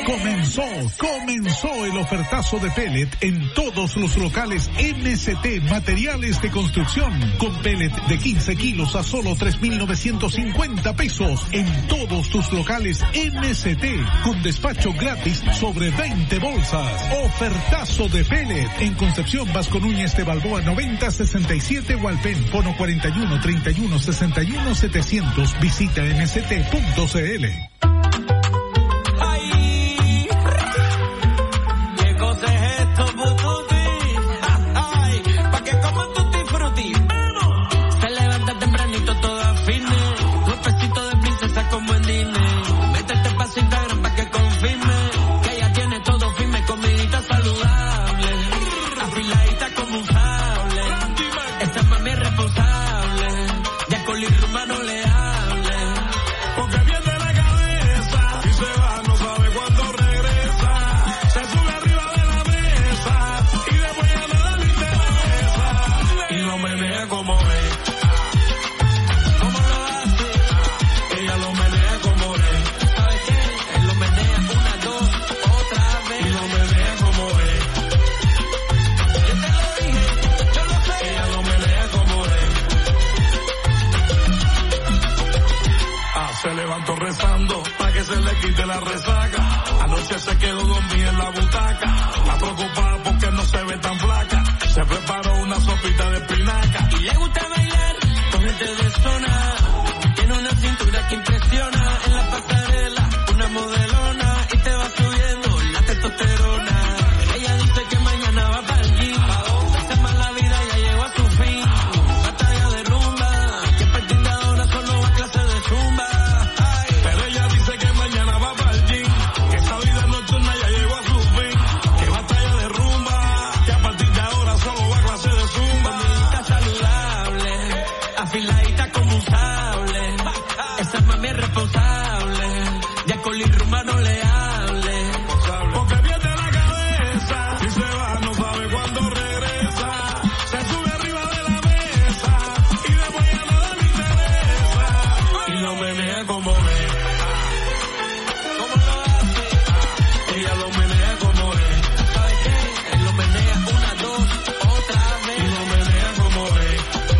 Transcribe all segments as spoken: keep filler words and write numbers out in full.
Comenzó, comenzó el ofertazo de pellet en todos los locales M S T Materiales de Construcción. Con pellet de quince kilos a solo tres mil novecientos cincuenta pesos en todos tus locales M S T. Con despacho gratis sobre veinte bolsas. Ofertazo de pellet en Concepción Vasco Núñez de Balboa noventa sesenta y siete Hualpén. Fono cuarenta y uno treinta y uno sesenta y uno setecientos. Visita m s t punto c l. Rezando para que se le quite la resaca. Anoche se quedó dormida en la butaca. Está preocupada porque no se ve tan flaca. Se preparó una sopita de espinaca. Y le gusta bailar con gente de zona. Tiene una cintura que impresiona. En la pasarela, una modelona. Y te va subiendo la testosterona. Ella dice que mañana va para el gym. Se más la vida, ya llegó a su fin. Batalla de rumba. Que a partir de ahora solo va a clase de zumba. Afiladita como un sable, esa mami es responsable, ya con el rumba no le hable, porque pierde la cabeza, si se va no sabe cuándo regresa, se sube arriba de la mesa, y después ya nada le interesa, y lo menea como ve, ¿cómo lo hace? Ella lo menea como ve, ¿sabe qué? Él lo menea una, dos, otra vez, y lo menea como ve.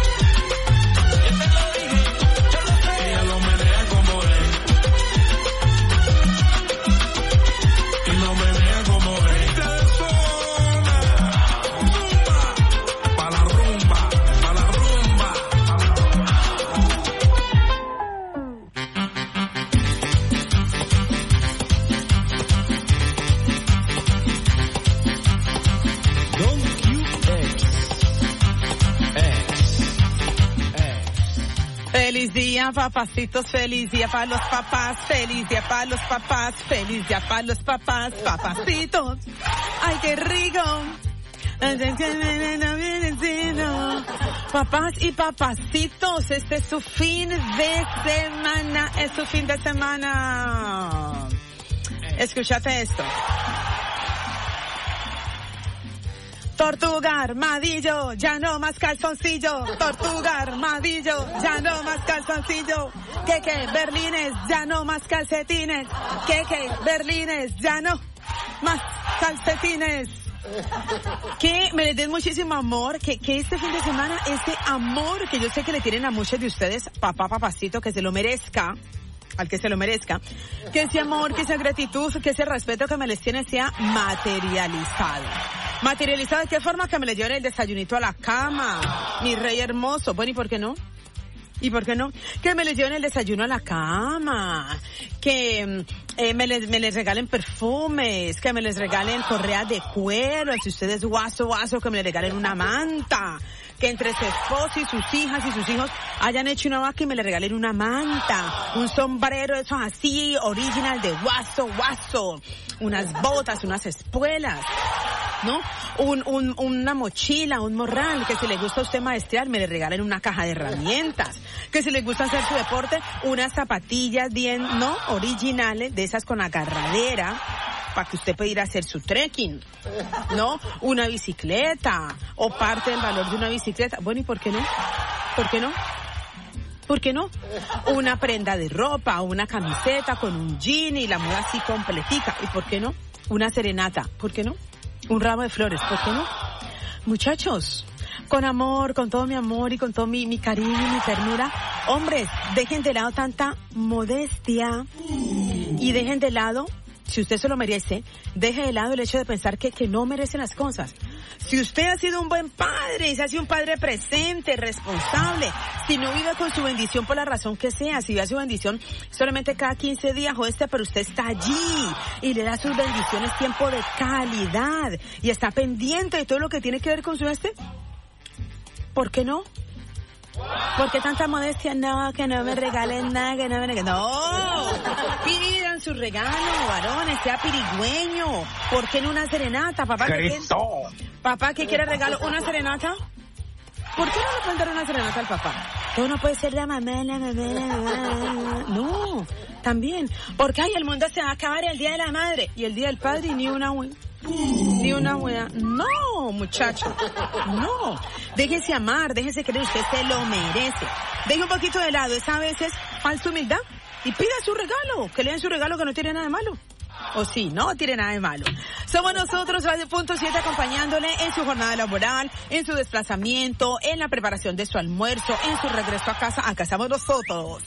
Feliz día, papacitos, feliz día para los papás, feliz día para los papás, feliz día para los papás, papacitos. Ay, qué rico. Papás y papacitos, este es su fin de semana, es su fin de semana. Escúchate esto. Tortuga, armadillo, ya no más calzoncillo. Tortuga, armadillo, ya no más calzoncillo. Que que, berlines, ya no más calcetines. Que que, berlines, ya no más calcetines. Que me les den muchísimo amor, que, que este fin de semana, ese amor que yo sé que le tienen a muchos de ustedes, papá, papacito, que se lo merezca. Al que se lo merezca, que ese amor, que esa gratitud, que ese respeto que me les tiene sea materializado. ¿Materializado de qué forma? Que me le lleven el desayunito a la cama, mi rey hermoso. Bueno, ¿y por qué no? ¿Y por qué no? Que me les lleven el desayuno a la cama, que eh, me, les, me les regalen perfumes, que me les regalen correas de cuero, si ustedes guaso, guaso, que me les regalen una manta, que entre su esposo y sus hijas y sus hijos hayan hecho una vaca y me le regalen una manta, un sombrero, esos así, original de guaso, guaso, unas botas, unas espuelas, ¿no? Un, un, una mochila, un morral, que si le gusta a usted maestrear, me le regalen una caja de herramientas, que si le gusta hacer su deporte, unas zapatillas bien, ¿no? Originales, de esas con agarradera, para que usted pueda ir a hacer su trekking, ¿no? Una bicicleta, o parte del valor de una bicicleta. Bueno, ¿y por qué no? ¿Por qué no? ¿Por qué no? Una prenda de ropa, una camiseta con un jean y la moda así completica. ¿Y por qué no? Una serenata. ¿Por qué no? Un ramo de flores. ¿Por qué no? Muchachos, con amor, con todo mi amor y con todo mi, mi cariño y mi ternura, hombres, dejen de lado tanta modestia y dejen de lado, si usted se lo merece, deje de lado el hecho de pensar que, que no merecen las cosas. Si usted ha sido un buen padre, si ha sido un padre presente, responsable, si no vive con su bendición por la razón que sea, si vive su bendición solamente cada quince días o este, pero usted está allí y le da sus bendiciones tiempo de calidad y está pendiente de todo lo que tiene que ver con su este, ¿por qué no? ¿Por qué tanta modestia? No, que no me regalen nada, que no me regalen. No, pidan su regalo, varones, sea pirigüeño. ¿Por qué no una serenata, papá? ¿Qué papá, ¿qué quiere regalo? ¿Una serenata? ¿Por qué no le pueden dar una serenata al papá? Todo no puede ser la mamá, la mamá, la mamá. No, también. Porque, ay, el mundo se va a acabar el día de la madre y el día del padre y ni una wea. Ni una wea. No, muchacho. No. Déjese amar, déjese creer, usted se lo merece. Deje un poquito de lado esa a veces falsa humildad y pida su regalo. Que le den su regalo que no tiene nada de malo. O sí, no tiene nada de malo. Somos nosotros, Radio Punto siete, acompañándole en su jornada laboral, en su desplazamiento, en la preparación de su almuerzo, en su regreso a casa. Acá estamos nosotros.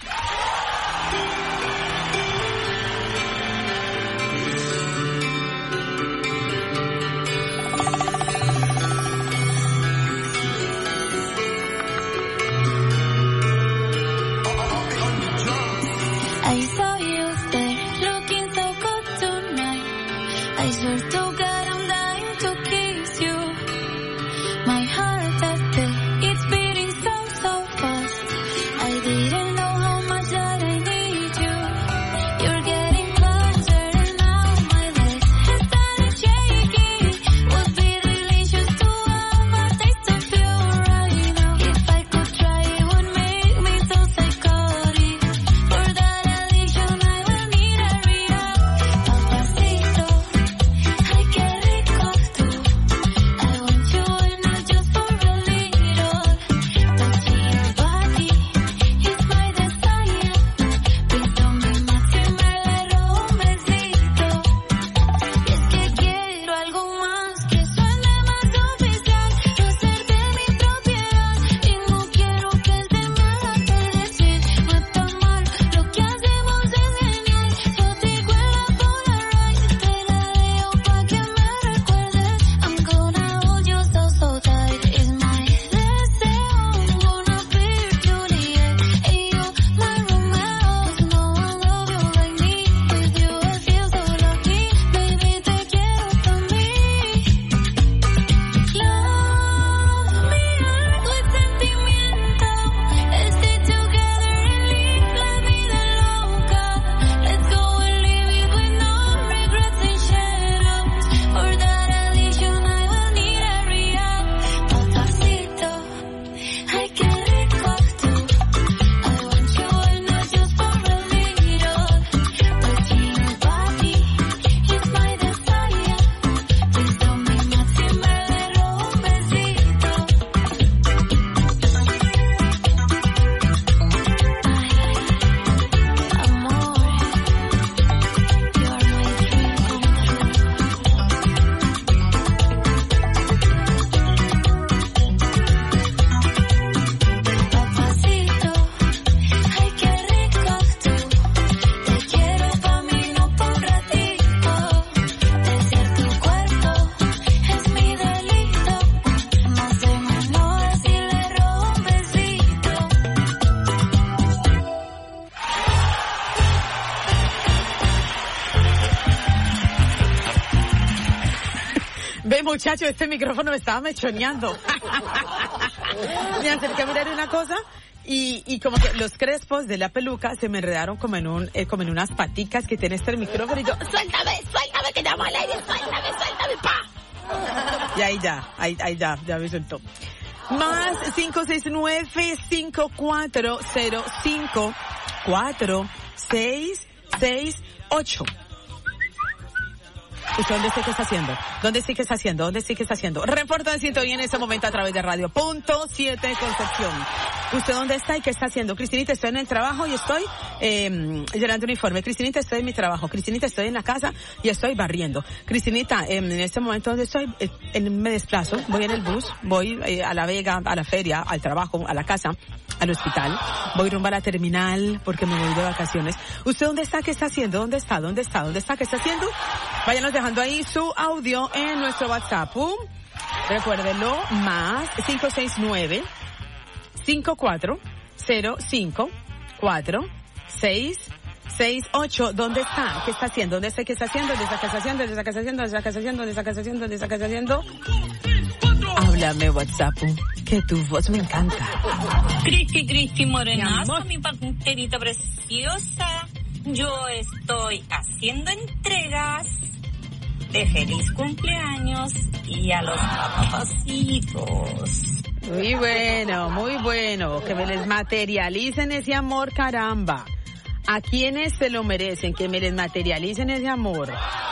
I saw you there, looking so good tonight. I swear to God I'm dying to kiss you. My heart has beat, it's beating so, so fast. I didn't know how much that I need you. You're getting closer and now my legs have started shaking. Would be delicious to have a taste of you right now. If I could try, it would make me so psychotic. For that addiction I will need a rehab. Papacito, ay qué rico tú. I want you and not just for a little. Touching your body is my desire. Please don't be mad si me le robo un besito. Y es que quiero algo más que suene más oficial. No ser de mi propiedad y no quiero que se me haga decir. No está mal, lo que hacemos es genial. Yo digo en la Polaroid, te la dejo pa' que me recuerdes. I'm gonna hold you so, so tight. It's my deseo. I'm gonna be your Juliet and you my Romeo. 'Cause no one love you like me. With you I feel so lucky. Baby, te quiero pa' mí. Love me hard with sentimiento. Let's stay together and live la vida loca. Let's go and live it with no regrets and shadows. For that addiction I will need a rehab. Papacito, ay qué rico tú. I want you and not just for a little. Touching your body is my desire. Please don't be mad si me le robo un besito. Ay, amor, you're my dream come true. Papacito, ay qué rico tú. Te quiero pa' mí, no pa' un ratito. Desear tu cuerpo es mi delito. No se me enoja si le robo un besito. Ve, muchacho, este micrófono me estaba mechoneando. Me acerqué a mirar una cosa y, y como que los crespos de la peluca se me enredaron como en un, eh, como en unas paticas que tiene este micrófono y yo, suéltame, suéltame que llamo al aire, suéltame, suéltame, pa. Y ahí ya, ahí, ahí ya, ya me soltó. Más cinco seis nueve, cinco cuatro cero cinco, cuatro seis seis ocho. ¿Usted dónde está que está haciendo? ¿Dónde sí que está haciendo? ¿Dónde sí que está haciendo? Reporta de sintonía en este momento a través de Radio Punto siete Concepción. ¿Usted dónde está y qué está haciendo? Cristinita, estoy en el trabajo y estoy eh, llenando un informe. Cristinita, estoy en mi trabajo. Cristinita, estoy en la casa y estoy barriendo. Cristinita, eh, en este momento donde estoy, eh, me desplazo, voy en el bus, voy eh, a La Vega, a la feria, al trabajo, a la casa, al hospital, voy rumbo a la terminal porque me voy de vacaciones. ¿Usted dónde está? ¿Qué está haciendo? ¿Dónde está? ¿Dónde está? ¿Dónde está? ¿Qué está haciendo? Váyanos dejando ahí su audio en nuestro WhatsApp. ¿Um? Recuérdenlo, más cinco seis nueve, cinco cuatro cero cinco, cuatro seis seis ocho. ¿Dónde está? ¿Qué está haciendo? ¿Dónde está? ¿Qué está haciendo? ¿Dónde está? ¿Qué está haciendo? ¿Dónde está? ¿Qué está haciendo? ¿Dónde está? ¿Qué está haciendo? ¿Dónde está? ¿Qué está haciendo? ¿Dónde está? ¿Qué está haciendo? Háblame WhatsApp, que tu voz me encanta. Cristi, Cristi Morenazo, Mi mi panterita preciosa. Yo estoy haciendo entregas de feliz cumpleaños y a los papacitos. Muy bueno, muy bueno. Que me les materialicen ese amor, caramba. ¿A quiénes se lo merecen? Que me les materialicen ese amor.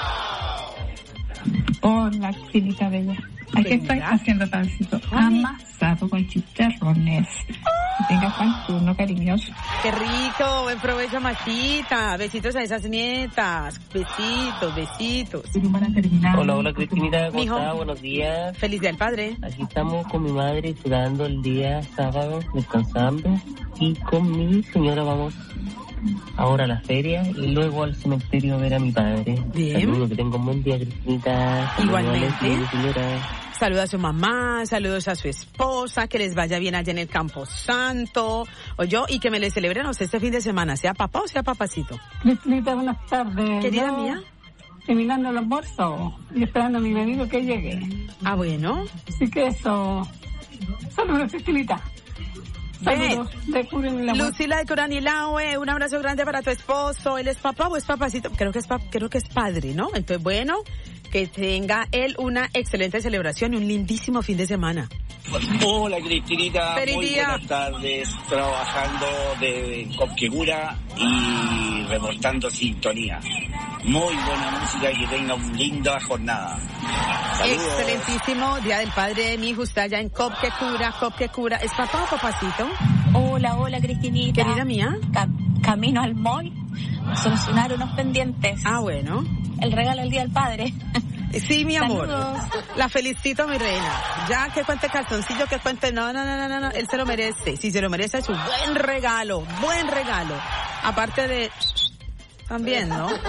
Hola, Cristinita Bella. Aquí estoy haciendo pancito amasado con chicharrones. Que tengas buen turno, cariñoso. Qué rico, buen provecho, Maxita. Besitos a esas nietas. Besitos, besitos. Hola, hola, Cristinita, ¿cómo Mijo. estás? Buenos días. Feliz día al padre. Aquí estamos con mi madre disfrutando el día sábado, descansando. Y con mi señora vamos ahora a la feria y luego al cementerio a ver a mi padre. Bien. Saludos, que tenga un buen día, Cristinita. Igualmente. Saludos, señora. Saludos a su mamá, saludos a su esposa, que les vaya bien allá en el Campo Santo, o yo, y que me le celebren a usted este fin de semana, sea papá o sea papacito. Cristinita, buenas tardes. Querida Yo, mía. terminando el almuerzo y esperando a mi venido que llegue. Ah, bueno. Así que eso. Saludos, Cristinita. Saludos. De Curen y la Lucila de Coranilahue, un abrazo grande para tu esposo. ¿Él es papá o es papacito? Creo que es pa- creo que es padre, ¿no? Entonces, bueno, que tenga él una excelente celebración y un lindísimo fin de semana. Hola, Cristinita, Feliz muy día. buenas tardes, trabajando de Copquegura y reportando sintonía. Muy buena música y que tenga una linda jornada. Saludos. Excelentísimo Día del Padre de mi hijo, está allá en Copquecura, Copquecura. ¿Es papá o papacito? Hola, hola, Cristinita. Querida mía. Ca- camino al mall, solucionar unos pendientes. Ah, bueno. El regalo del Día del Padre. Sí, mi amor. Saludos. La felicito, mi reina. Ya que cuente calzoncillo, que cuente... No, no, no, no, no, no. Él se lo merece. Si se lo merece, es un buen regalo. Buen regalo. Aparte de... También, ¿no? Usted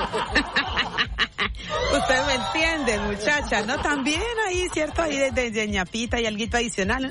me entiende, muchacha, ¿no? También ahí, ¿cierto? Ahí de, de, de ñapita y alguito adicional.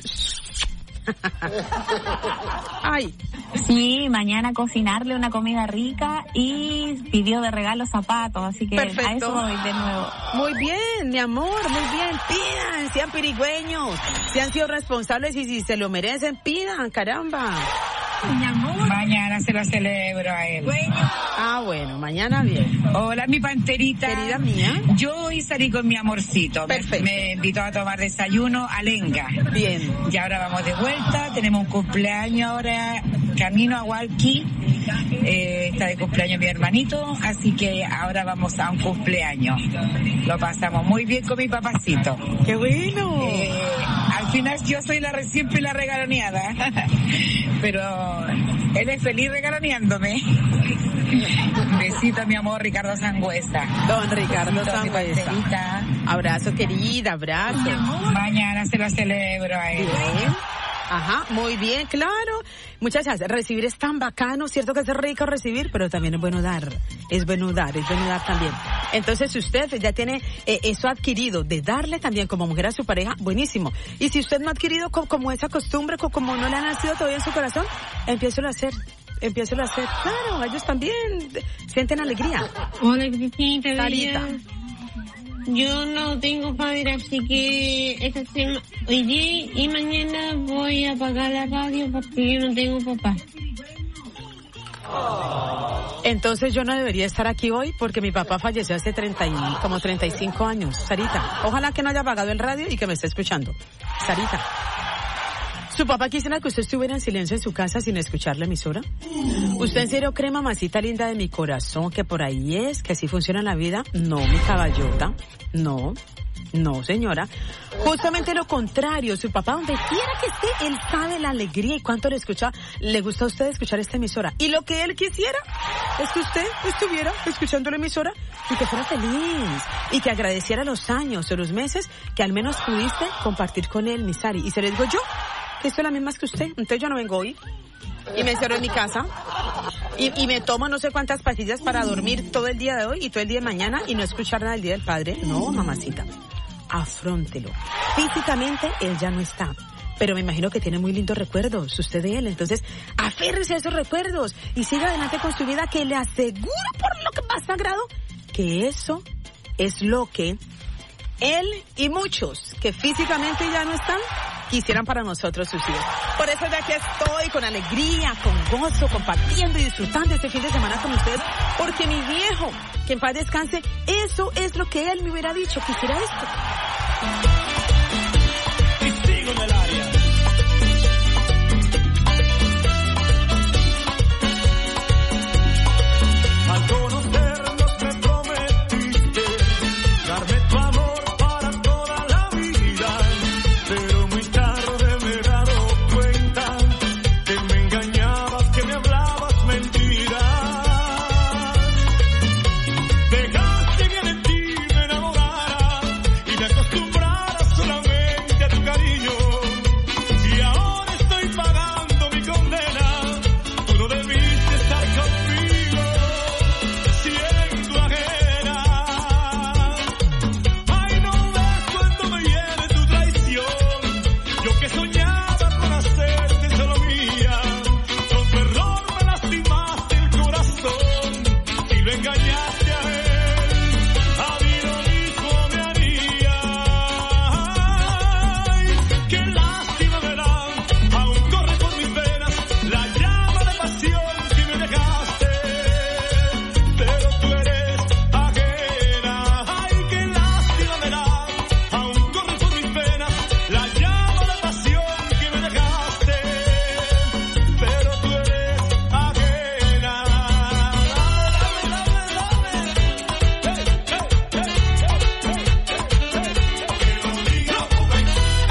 Ay. Sí, mañana cocinarle una comida rica y pidió de regalo zapatos, así que Perfecto. a eso voy de nuevo. Muy bien, mi amor, muy bien. Pidan, sean pirigüeños. Si han sido responsables y si se lo merecen, pidan, caramba. Mi amor. Mañana se lo celebro a él. Ah, bueno, mañana bien. Hola, mi panterita. Querida mía. Yo hoy salí con mi amorcito. Perfecto. Me, me invitó a tomar desayuno a Lenga. Bien. Y ahora vamos de vuelta. Tenemos un cumpleaños ahora, camino a Hualqui. Eh, está de cumpleaños mi hermanito. Así que ahora vamos a un cumpleaños. Lo pasamos muy bien con mi papacito. ¡Qué bueno! Eh, al final yo soy la re- siempre la regaloneada. Pero él es feliz regaloneándome. Besito, mi amor, Ricardo Sangüesa. Don Ricardo Besito, mi Sangüesa. parcerita. Abrazo, querida, abrazo. Mañana se lo celebro a él. Bien. Ajá, muy bien, claro. Muchachas, recibir es tan bacano, cierto que es rico recibir, pero también es bueno dar. Es bueno dar, es bueno dar también. Entonces, si usted ya tiene eh, eso adquirido de darle también como mujer a su pareja, buenísimo. Y si usted no ha adquirido co- como esa costumbre, co- como no le ha nacido todavía en su corazón, empiézelo a hacer. Empiézelo a hacer. Claro, ellos también sienten alegría. Hola, Cristina, Sarita. Yo no tengo padre, así que esta semana, hoy día y mañana voy a apagar la radio porque yo no tengo papá. Entonces yo no debería estar aquí hoy porque mi papá falleció hace treinta y, como treinta y cinco años. Sarita, ojalá que no haya apagado el radio y que me esté escuchando. Sarita. ¿Su papá quisiera que usted estuviera en silencio en su casa sin escuchar la emisora? ¿Usted en serio cree, mamacita linda de mi corazón, que por ahí es, que así funciona la vida? No, mi caballota, no. No, señora. Justamente lo contrario. Su papá, donde quiera que esté, él sabe la alegría y cuánto le escucha, le gusta a usted escuchar esta emisora. Y lo que él quisiera es que usted estuviera escuchando la emisora y que fuera feliz. Y que agradeciera los años o los meses que al menos pudiste compartir con él, mi Sari. Y se lo digo yo, que estoy la misma que usted. Entonces yo no vengo hoy y me encierro en mi casa y, y me tomo no sé cuántas pastillas para dormir todo el día de hoy y todo el día de mañana y no escuchar nada del Día del Padre. No, mamacita. Afróntelo. Físicamente él ya no está, pero me imagino que tiene muy lindos recuerdos usted de él, entonces aférrese a esos recuerdos y siga adelante con su vida, que le aseguro por lo que más sagrado que eso es lo que él y muchos que físicamente ya no están quisieran para nosotros, sus hijos. Por eso de aquí estoy con alegría, con gozo, compartiendo y disfrutando este fin de semana con ustedes, porque mi viejo, que en paz descanse, eso es lo que él me hubiera dicho, quisiera esto. Y sigo en el área. Al conocernos me prometiste darme tu amor para toda la vida, pero muy tarde me he dado cuenta que me engañabas, que me hablabas mentiras. Dejaste que de ti me enamorara y me acostumbrara solamente a tu cariño, y ahora estoy pagando mi condena. Tú no debiste estar conmigo siendo ajena. Ay, no ves cuando me hiere tu traición, yo que soñaba con hacerte solo mía. Con tu error me lastimaste el corazón y lo engañaste a él. A mí lo mismo me haría. Ay, qué lástima me da, aún corre por mis venas la llama de pasión que me dejaste, pero tú eres ajena. Ay, qué lástima me da, aún corre por mis venas la llama de pasión que me dejaste, pero tú eres ajena. Que lo diga Rubén.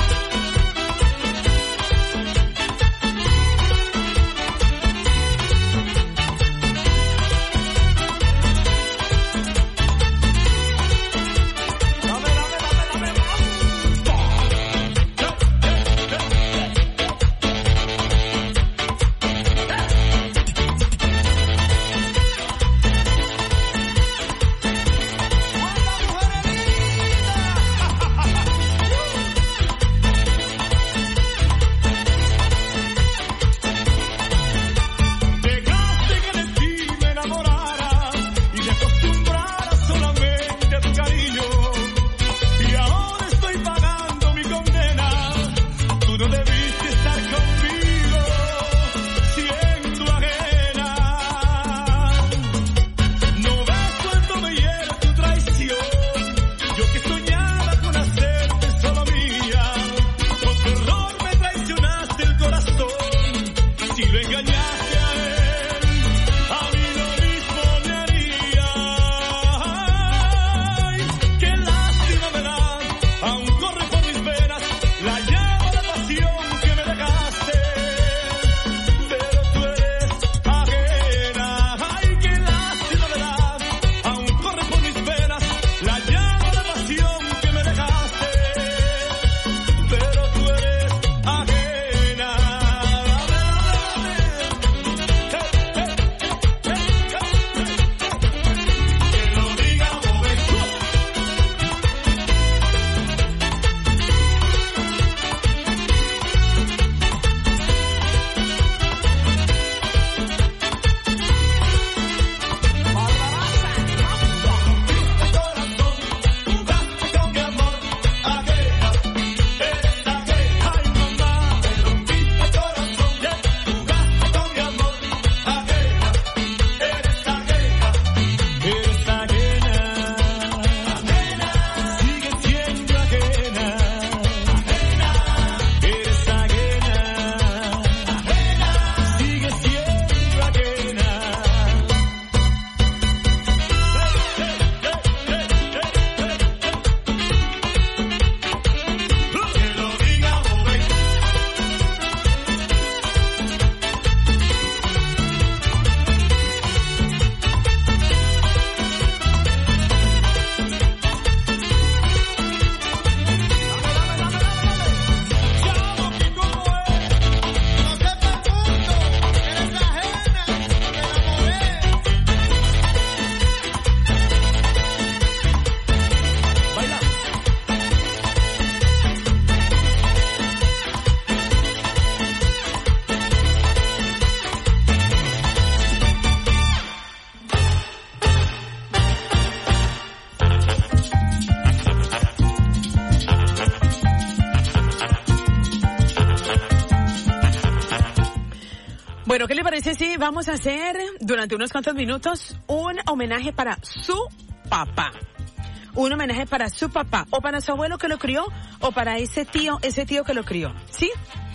Dame, dame, dame, dame más. Dejaste que de ti me enamorara y me acostumbrara solamente a tu cariño, y ahora estoy pagando mi condena. Tú no debiste estar conmigo siendo ajena. No ves cuando me hiere tu traición, yo que soñaba con hacerte solo mía. Con tu error me traicionaste el corazón, si lo engañaste a él, a mí lo mismo me haría. Ay, qué lástima me da, aún corre por mis venas la llama de pasión que me dejaste, pero tú eres ajena. Ay, qué lástima me da, aún corre por mis venas la llama de pasión Bueno, ¿qué le parece si vamos a hacer durante unos cuantos minutos un homenaje para su papá? Un homenaje para su papá, o para su abuelo que lo crió, o para ese tío, ese tío que lo crió. ¿Sí?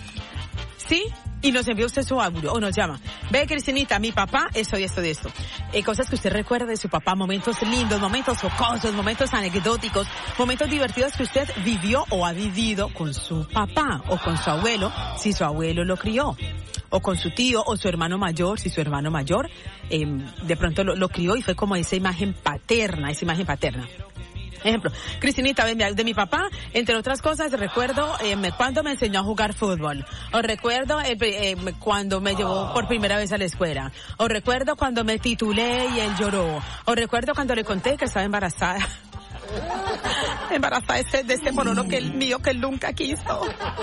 ¿Sí? Y nos envía usted su audio, o nos llama. Ve, Cristinita, mi papá, esto y esto y esto. Eh, cosas que usted recuerda de su papá, momentos lindos, momentos jocosos, momentos anecdóticos, momentos divertidos que usted vivió o ha vivido con su papá, o con su abuelo, si su abuelo lo crió. O con su tío, o su hermano mayor, si su hermano mayor, eh, de pronto lo, lo crió y fue como esa imagen paterna, esa imagen paterna. Ejemplo, Cristinita, de mi papá, entre otras cosas, recuerdo eh, cuando me enseñó a jugar fútbol, o recuerdo eh, eh, cuando me llevó por primera vez a la escuela, o recuerdo cuando me titulé y él lloró, o recuerdo cuando le conté que estaba embarazada. Embarazada de este, de este polono que él mío, que él nunca quiso.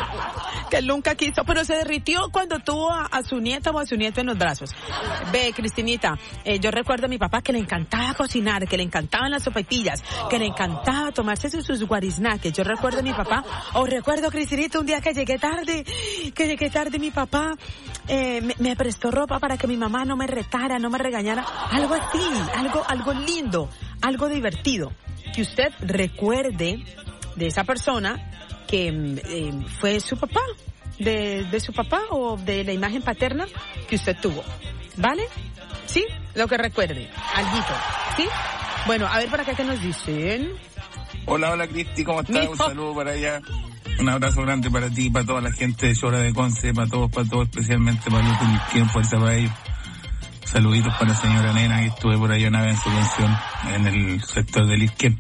Que él nunca quiso, pero se derritió cuando tuvo a, a su nieta o a su nieto en los brazos. Ve, Cristinita, eh, yo recuerdo a mi papá que le encantaba cocinar, que le encantaban las sopaipillas, que le encantaba tomarse sus, sus guariznaques. Yo recuerdo a mi papá, o recuerdo, Cristinita, un día que llegué tarde, que llegué tarde, mi papá eh, me, me prestó ropa para que mi mamá no me retara, no me regañara. Algo así, algo, algo lindo, algo divertido. Que usted recuerde de esa persona que eh, fue su papá, de, de su papá o de la imagen paterna que usted tuvo, ¿vale? ¿Sí? Lo que recuerde, alguito, ¿sí? Bueno, a ver para acá qué nos dicen. Hola, hola Cristi, ¿cómo estás? Un saludo para allá, un abrazo grande para ti, para toda la gente de Chora de Conce, para todos, para todos, especialmente para los que en Fuerza para ellos. Saluditos para la señora Nena, que estuve por ahí una vez en su pensión, en el sector del Isquén.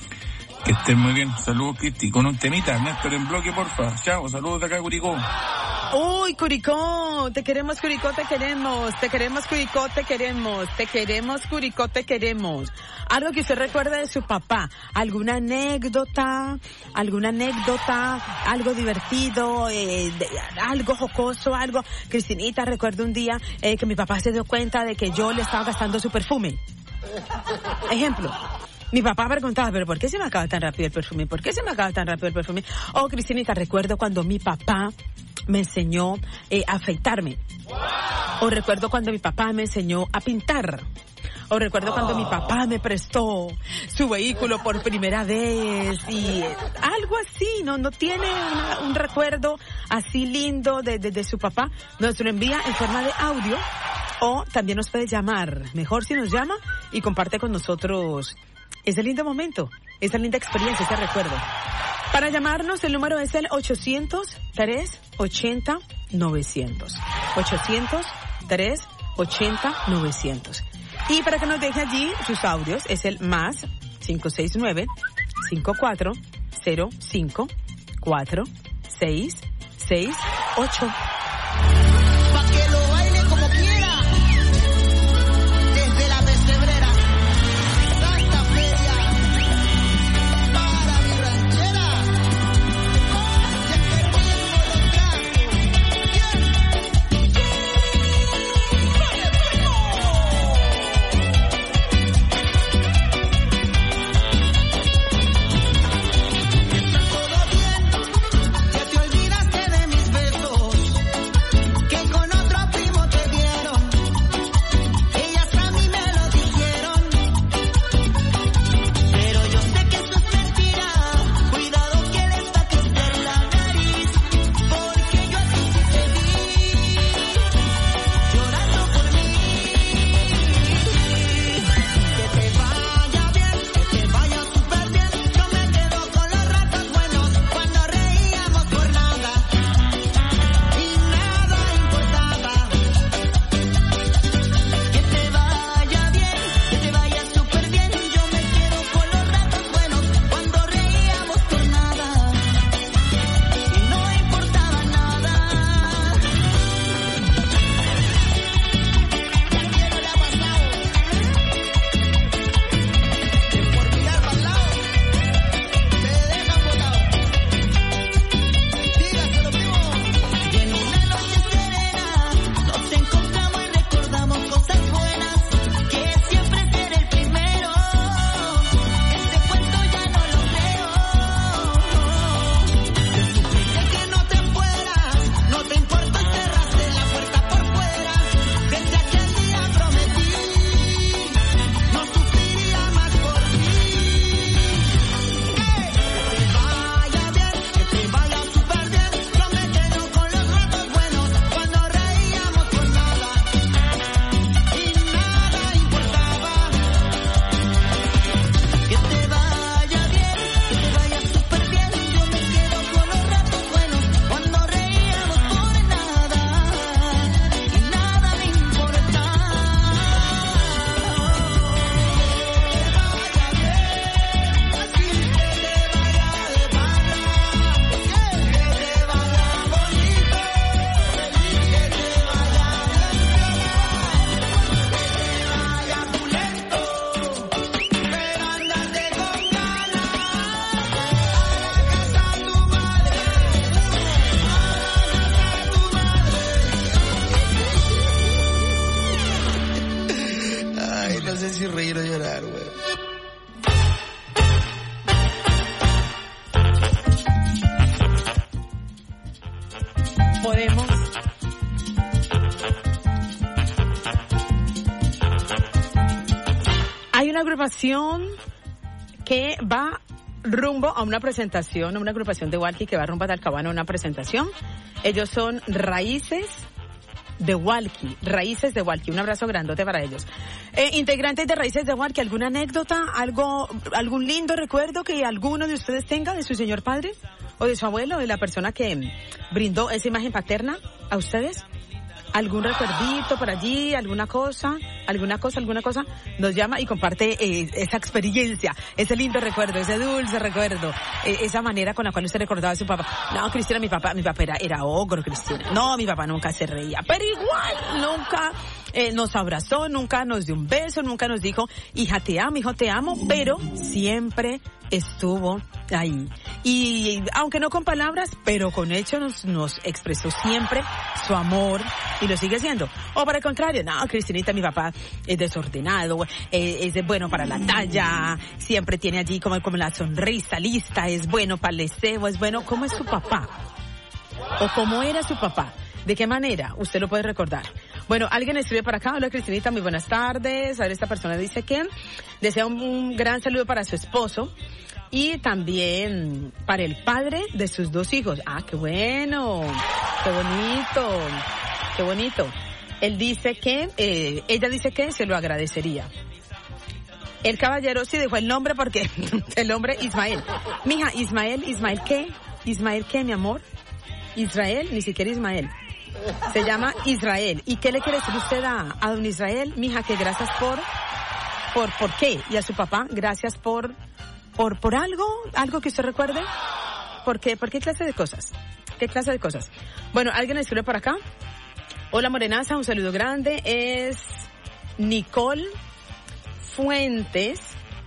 Que estén muy bien. Saludos, Cristi. Con un temita, Néstor en bloque, porfa. Chao, saludos de acá, Curicó. Uy, Curicó, te queremos, Curicó, te queremos, te queremos, Curicó, te queremos, te queremos, Curicó, te queremos. Algo que usted recuerda de su papá, alguna anécdota, alguna anécdota, algo divertido, eh, de, algo jocoso, algo. Cristinita, recuerdo un día eh, que mi papá se dio cuenta de que yo le estaba gastando su perfume. Ejemplo. Mi papá preguntaba, pero ¿por qué se me acaba tan rápido el perfume? ¿Por qué se me acaba tan rápido el perfume? Oh, Cristinita, recuerdo cuando mi papá me enseñó eh, a afeitarme. O recuerdo cuando mi papá me enseñó a pintar. O recuerdo cuando mi papá me prestó su vehículo por primera vez y eh, algo así, ¿no? No tiene una, un recuerdo así lindo de, de, de su papá. Nos lo envía en forma de audio o también nos puede llamar. Mejor si nos llama y comparte con nosotros ese lindo momento, esa linda experiencia, ese recuerdo. Para llamarnos, el número es el ochocientos, tres ochenta, novecientos. ochocientos, tres ochenta, novecientos. Y para que nos deje allí sus audios, es el más cinco seis nueve, cinco cuatro cero cinco, cuatro seis seis ocho. Pa' que lo baile como quiera. Desde la Pesebrera. Santa Feria. Para mi ranchera. Ya que tengo los Está todo bien. Ya te olvidaste de mis besos. agrupación que va rumbo a una presentación, una agrupación de Walkie que va rumbo a Talcahuano a una presentación. Ellos son Raíces de Walkie, Raíces de Walkie. Un abrazo grandote para ellos. Eh, integrantes de Raíces de Walkie, ¿alguna anécdota, algo, algún lindo recuerdo que alguno de ustedes tenga de su señor padre o de su abuelo, de la persona que brindó esa imagen paterna a ustedes? ¿Algún recuerdito por allí, alguna cosa, alguna cosa, alguna cosa? Nos llama y comparte eh, esa experiencia, ese lindo recuerdo, ese dulce recuerdo, eh, esa manera con la cual usted recordaba a su papá. No, Cristina, mi papá, mi papá era, era ogro, Cristina. No, mi papá nunca se reía, pero igual, nunca eh, nos abrazó, nunca nos dio un beso, nunca nos dijo, hija te amo, hijo te amo, pero siempre estuvo ahí. Y aunque no con palabras, pero con hechos nos, nos expresó siempre su amor y lo sigue haciendo. O para el contrario, no, Cristinita, mi papá es desordenado, eh, es bueno para la talla, siempre tiene allí como, como la sonrisa lista, es bueno para el deseo, es bueno. ¿Cómo es su papá? ¿O cómo era su papá? ¿De qué manera? Usted lo puede recordar. Bueno, alguien escribe para acá. Hola, Cristinita, muy buenas tardes. A ver, esta persona dice que desea un, un gran saludo para su esposo y también para el padre de sus dos hijos. Ah, qué bueno, qué bonito, qué bonito. Él dice que, eh, ella dice que se lo agradecería. El caballero sí dejó el nombre porque el nombre Ismael. Mija, Ismael, Ismael, ¿qué? Ismael, ¿qué, mi amor? Israel, ni siquiera Ismael. Se llama Israel. ¿Y qué le quiere decir usted a, a don Israel? Mija, que gracias por, por, ¿por qué? Y a su papá, gracias por, por, por algo, algo que usted recuerde. ¿Por qué? ¿Por qué clase de cosas? ¿Qué clase de cosas? Bueno, alguien escribe por acá. Hola, Morenaza, un saludo grande. Es Nicole Fuentes.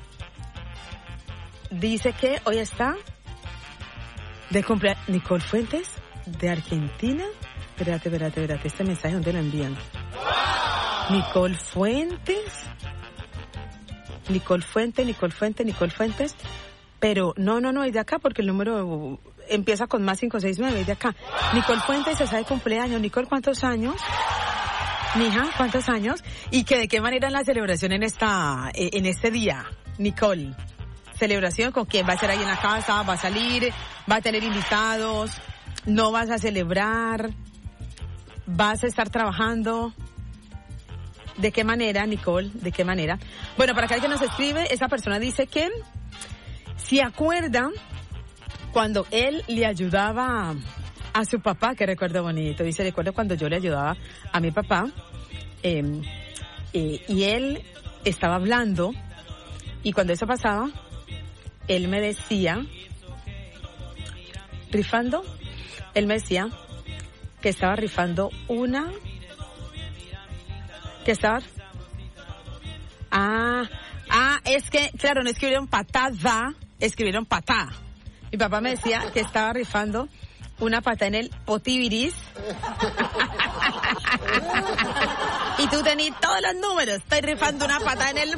Dice que hoy está de cumpleaños. Nicole Fuentes, de Argentina. Espérate, espérate, espérate. Este mensaje, ¿dónde lo envían? Nicole Fuentes. Nicole Fuentes, Nicole Fuentes, Nicole Fuentes. Pero no, no, no, es de acá porque el número empieza con más cinco seis nueve, es de acá. Nicole Fuentes está de cumpleaños. Nicole, ¿cuántos años? Mija, ¿cuántos años? Y que de qué manera es la celebración en esta, en este día, Nicole. ¿Celebración con quién? ¿Va a ser ahí en la casa? ¿Va a salir? ¿Va a tener invitados? ¿No vas a celebrar? ¿Vas a estar trabajando? ¿De qué manera, Nicole? ¿De qué manera? Bueno, para que alguien nos escribe, esa persona dice que se acuerda cuando él le ayudaba a su papá, que recuerdo bonito. Dice, recuerdo cuando yo le ayudaba a mi papá eh, eh, y él estaba hablando y cuando eso pasaba, él me decía, rifando, él me decía que estaba rifando una, que estaba, ah, ah, es que, claro, no escribieron patada, escribieron patá. Mi papá me decía que estaba rifando una pata en el potiviris. Y tú tenés todos los números, estoy rifando una pata en el...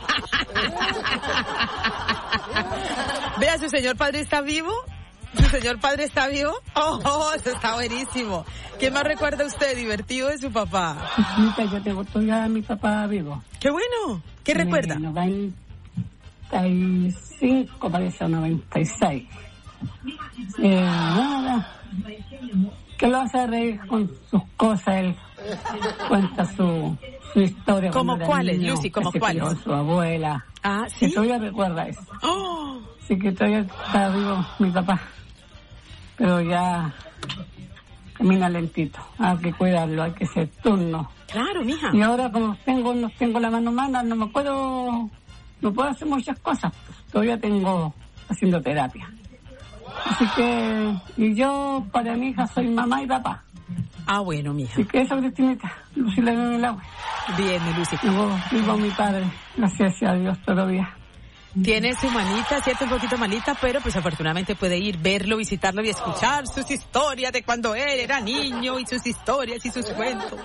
Vea, su señor padre está vivo. ¿Su señor padre está vivo? Oh, oh, eso está buenísimo. ¿Qué más recuerda usted divertido de su papá? Yo tengo todavía a mi papá vivo. ¡Qué bueno! ¿Qué en recuerda? noventa y cinco, parece, noventa y seis. Eh, nada. Que lo hace reír con sus cosas. Él cuenta su, su historia. ¿Cómo cuáles, Lucy? ¿Cómo cuáles? Con su abuela. Ah, ¿sí? Que todavía recuerda eso. ¡Oh! Sí, que todavía está vivo mi papá. Pero ya camina lentito. Hay que cuidarlo, hay que ser turno. Claro, mija. Y ahora como tengo, no tengo la mano humana, no me puedo, no puedo hacer muchas cosas. Todavía tengo haciendo terapia. Así que, y yo para mi hija soy mamá y papá. Ah, bueno, mija. Así que eso, Cristinita, Lucy le doy el agua. Bien, mi Lucy. Vivo, vivo a mi padre, gracias a Dios todavía. Tiene su manita, cierto, un poquito malita, pero pues afortunadamente puede ir, verlo, visitarlo y escuchar sus historias de cuando él era niño y sus historias y sus cuentos.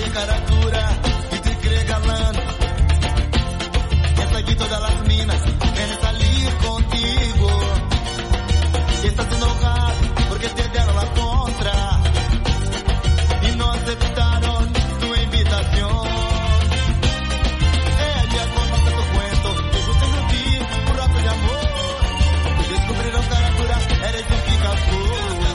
cara dura y te cree galán. Está aquí todas las minas, quieren salir contigo. Y estás enojado porque te dieron la contra y no aceptaron tu invitación. Ella conoce tu cuento, te gusta sentir un rato de amor. Te descubrieron cara dura, eres un picaflor.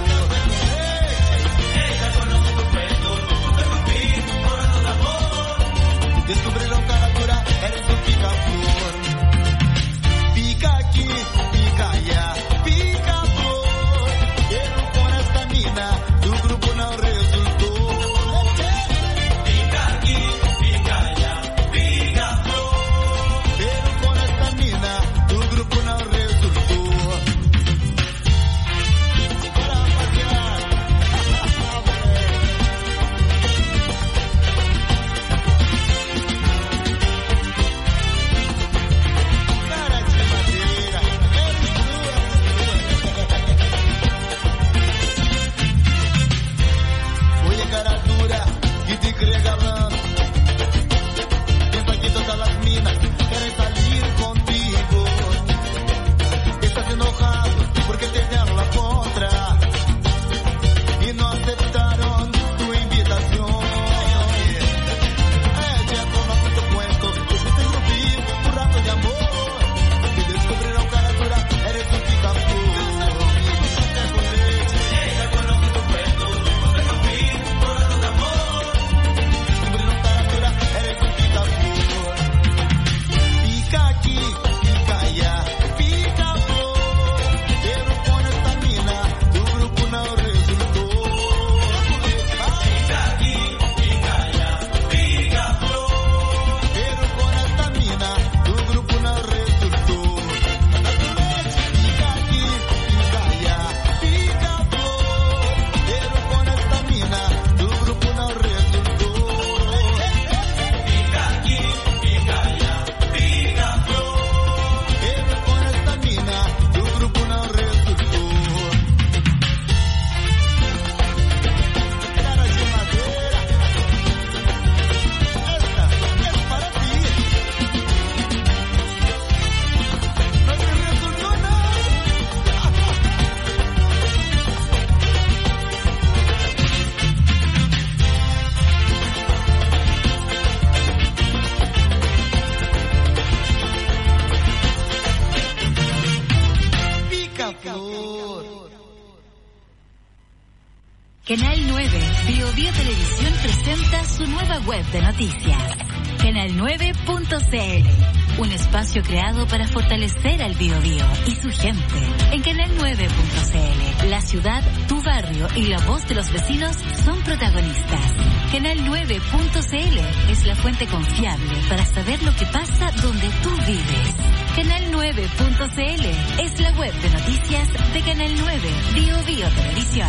Ella conoce tu cuento, te gusta sentir un rato de amor. Descubrieron cara dura, eres un picaflor. Pica aquí, pica allá, pica flor. Pero con esta mina, tu grupo no resultó. Pica aquí, pica allá, pica flor. Pero con esta mina, tu grupo no resultó. Para pasear. Cara de madeira, eres tu. Oye, cara dura y te cree galán. Piensa que todas las minas quieren salir contigo. Estás enojado porque te dieron la contra y no aceptaron tu invitación. Ella conoce tu cuento, te gusta engrupir un rato de amor. Te descubrieron cara dura, eres un picaflor. Ella conoce tu cuento, te gusta engrupir un rato de amor. Descubrieron cara dura, eres un picaflor. Pica aquí, pica allá, pica flor. Pero con esta mina, tu grupo no resultó. Pica aquí, pica allá, pica flor. Pero con esta mina, tu grupo no resultó. Pica aquí, pica allá, pica flor. Pero con esta mina, tu grupo no resultó. Pica aquí, pica allá, pica flor. Pero con esta mina, tu grupo no resultó. Cara de madeira, esta es para ti. No te resultó nada. Picaflor. Canal nueve, Bio Bio Televisión presenta su nueva web de noticias, canal nueve punto c l, un espacio creado para fortalecer al Bio Bio y su gente. En canal nueve punto c l, la ciudad, tu barrio y la voz de los vecinos son protagonistas. canal nueve punto c l es la fuente confiable para saber lo que pasa donde tú vives. canal nueve punto c l es la web de noticias de Canal nueve, Bio Bio Televisión.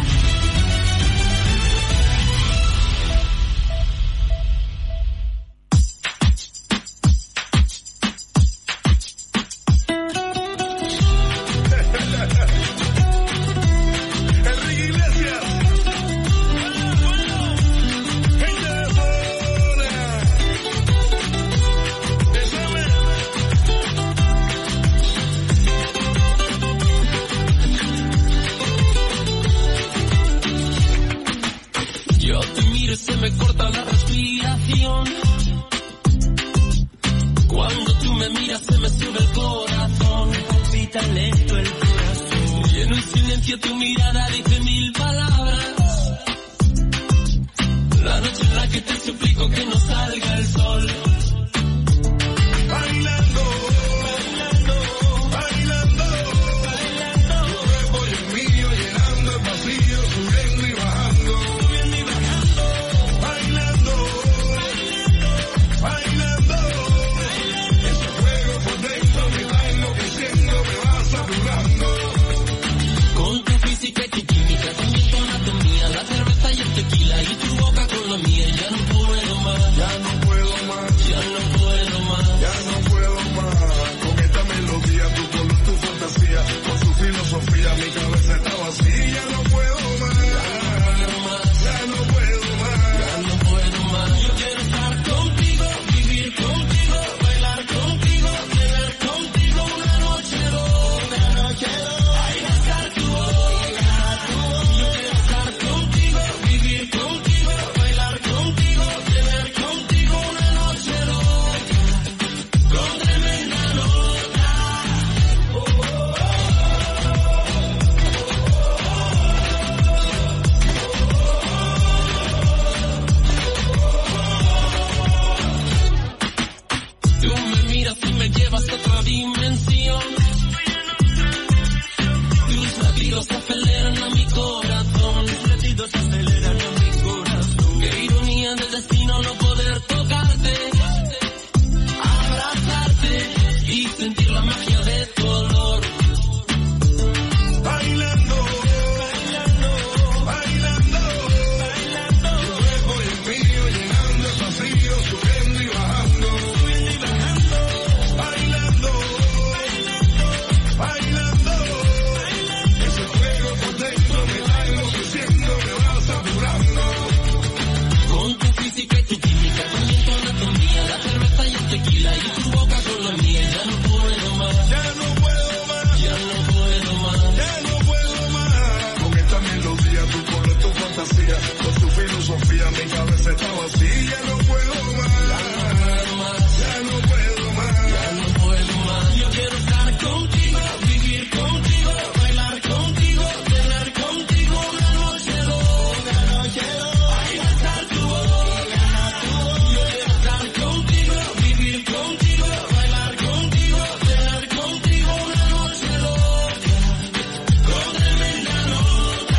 Enrique Iglesias. Gente de zona. Déjame. Yo te miro y se me corta la respiración. Cuando tú me miras se me sube el corazón. Palpita lento el corazón. Y en un silencio tu mirada dice mil palabras. La noche en la que te suplico que no salga el sol. Bailando, bailando, bailando, bailando. Tu cuerpo y el mío llenando el vacío, subiendo y bajando, subiendo y bajando. Bailando, bailando, bailando. Ese fuego por dentro me va enloqueciendo, me va saturando. Con tu física y tu química, también tu anatomía, la cerveza y el tequila y tu boca con la mía, ya no puedo más. dimensión. Tus latidos aceleran a mi corazón. Tus latidos aceleran a mi corazón. Qué ironía del destino no poder tocarte, abrazarte y sentir la magia de tu olor. Bailando, bailando, bailando, bailando. Tu cuerpo y el mío llenando el vacío, subiendo y bajando, subiendo y bajando. Bailando, bailando, bailando. Ese fuego por dentro me va enloqueciendo, me va saturando. Con tu física y tu química, también tu anatomía, la cerveza y el tequila y tu boca con la mía. Ya no puedo más, Ya no puedo más, ya no puedo más. ya no puedo más. Con esta melodía, tu color, tu fantasía, con tu filosofía, mi cabeza está vacía. Ya no puedo más, ya no puedo más. Ya no puedo más. Yo quiero estar contigo, vivir contigo, bailar contigo, tener contigo una noche loca, una noche loca. Ahí va a estar tu boca, yo quiero estar contigo, vivir contigo, bailar contigo, tener contigo una noche loca, con tremenda nota.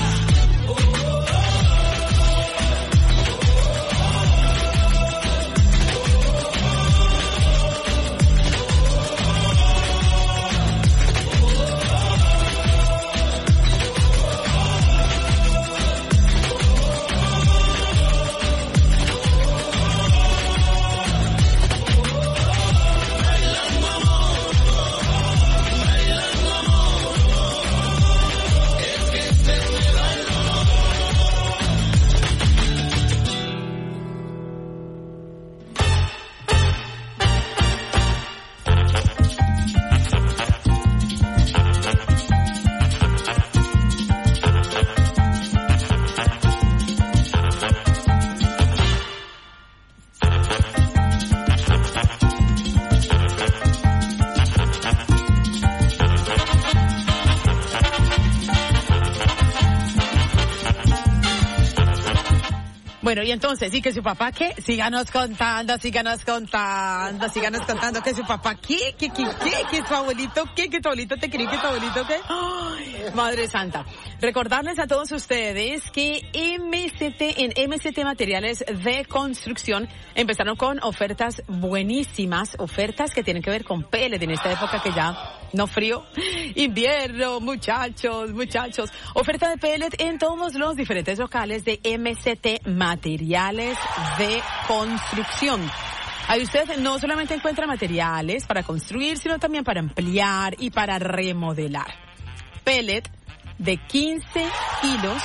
Bueno, y entonces, ¿y que su papá qué? Síganos contando, síganos contando, síganos contando que su papá qué, qué, qué, qué, que su abuelito qué, que tu abuelito te cree, que tu abuelito qué. ¡Ay, Madre Santa! Recordarles a todos ustedes que M C T, en M C T Materiales de Construcción, empezaron con ofertas buenísimas, ofertas que tienen que ver con pellet en esta época que ya no frío, invierno, muchachos, muchachos. Oferta de pellet en todos los diferentes locales de M C T Materiales de Construcción. Ahí usted no solamente encuentra materiales para construir, sino también para ampliar y para remodelar. Pellet de quince kilos,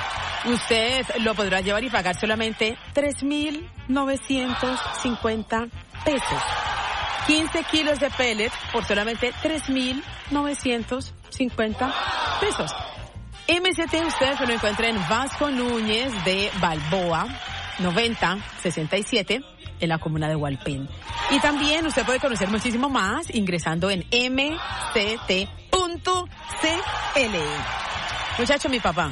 usted lo podrá llevar y pagar solamente tres mil novecientos cincuenta pesos. quince kilos de pellet por solamente tres mil novecientos cincuenta pesos. M C T usted lo encuentra en Vasco Núñez de Balboa, noventa sesenta y siete, en la comuna de Hualpén. Y también usted puede conocer muchísimo más ingresando en m c t punto c l. Muchacho, mi papá,